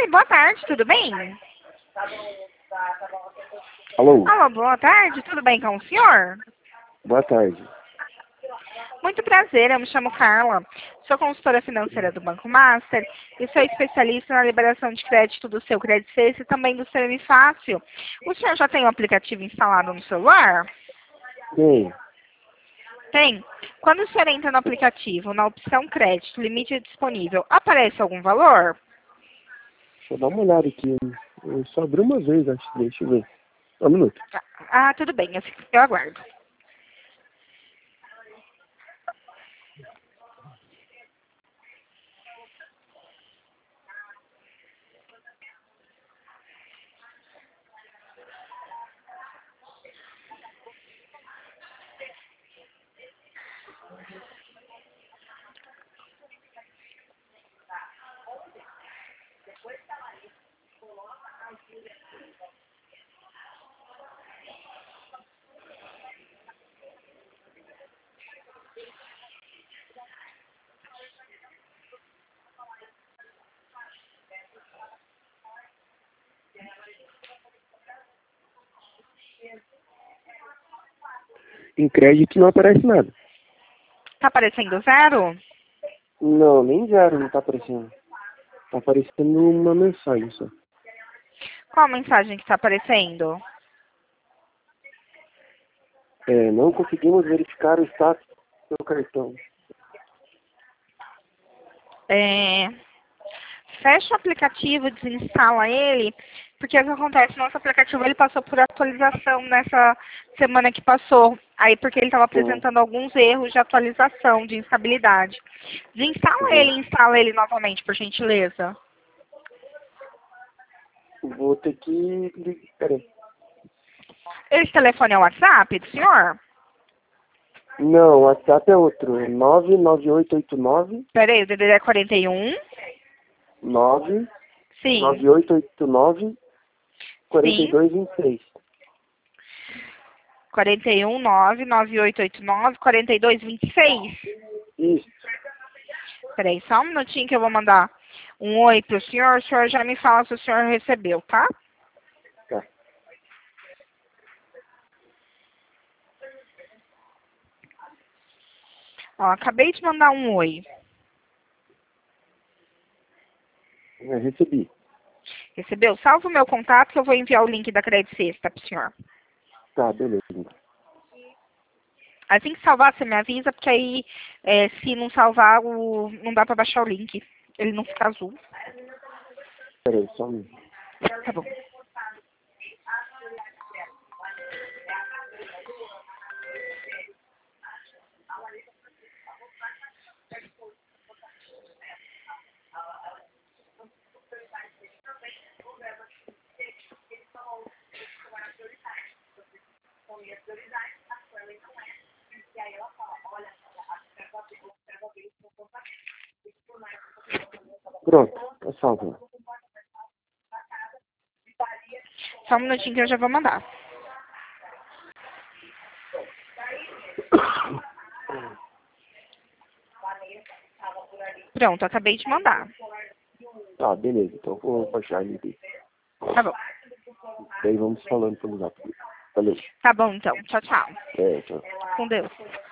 Oi, boa tarde, tudo bem? Alô, Alô, boa tarde, tudo bem com o senhor? boa tarde. Muito prazer, eu me chamo Carla, sou consultora financeira do Banco Master e sou especialista na liberação de crédito do seu Credit Safe e também do seu Fácil. O senhor já tem o aplicativo instalado no celular? Bem, Tem. Quando o senhor entra no aplicativo, na opção crédito, limite disponível, aparece algum valor? deixa eu dar uma olhada aqui. Eu só abri uma vez, acho. Deixa eu ver. Um minuto. Ah, tudo bem, eu aguardo. Em crédito não aparece nada. Tá aparecendo zero? Não, nem zero não tá aparecendo. Tá aparecendo uma mensagem só. Qual a mensagem que está aparecendo? Não conseguimos verificar o status do seu cartão. Fecha o aplicativo, desinstala ele, porque o que acontece? Nosso aplicativo ele passou por atualização nessa semana que passou. Aí porque ele estava Uhum. apresentando alguns erros de atualização, de instabilidade. Desinstala ele Uhum. e instala ele novamente, por gentileza. Vou ter que... Peraí. Esse telefone é o WhatsApp do senhor? Não, o WhatsApp é outro. É 99889 Peraí, o DDD é 41? Sim, 99889 sim. 4226. 41 99889 4226. Isso. Peraí, só um minutinho que eu vou mandar um oi pro senhor. O senhor já me fala se o senhor recebeu, tá? Tá. Ó, acabei de mandar um oi. Eu recebi. Recebeu? Salva o meu contato que eu vou enviar o link da Credit Sexta pro senhor. Tá, beleza. Assim que salvar, você me avisa, porque aí, se não salvar, não dá pra baixar o link. Ele não fica azul. Peraí, só um minuto. Tá bom. Pronto, tá salvo. Só um minutinho que eu já vou mandar. Pronto, acabei de mandar. Tá, beleza. Então vou baixar ele aqui. Tá bom. Daí vamos falando pelo zap. Valeu. Tá bom, então. Tchau, tchau. Tchau. Com Deus.